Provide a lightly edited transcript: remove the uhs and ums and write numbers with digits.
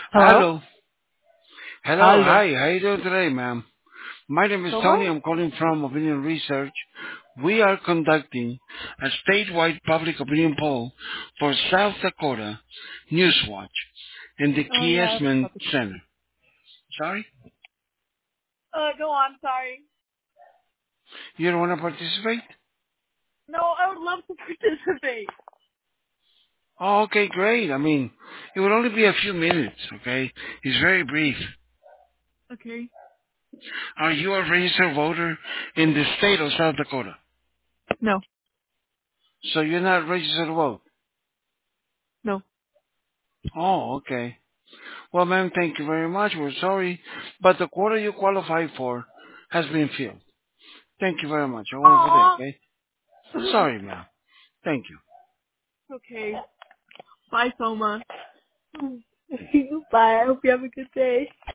Hello? Hello. Hello. Hello. Hi. How you doing today, ma'am? My name is Como? Tony. I'm calling from Opinion Research. We are conducting a statewide public opinion poll for South Dakota Newswatch in the Oh, yeah. Kiesman Center. Sorry? Go on, sorry. You don't want to participate? No, I would love to participate. Oh, okay, great. I mean, it will only be a few minutes, okay? It's very brief. Okay. Are you a registered voter in the state of South Dakota? No, So you're not registered to vote? no. Oh, okay. Well, ma'am, thank you very much. We're sorry, but the quota you qualify for has been filled. Thank you very much. I want for that, Aw. okay? Sorry, ma'am. Thank you. Okay. Bye, Soma. Bye. I hope you have a good day.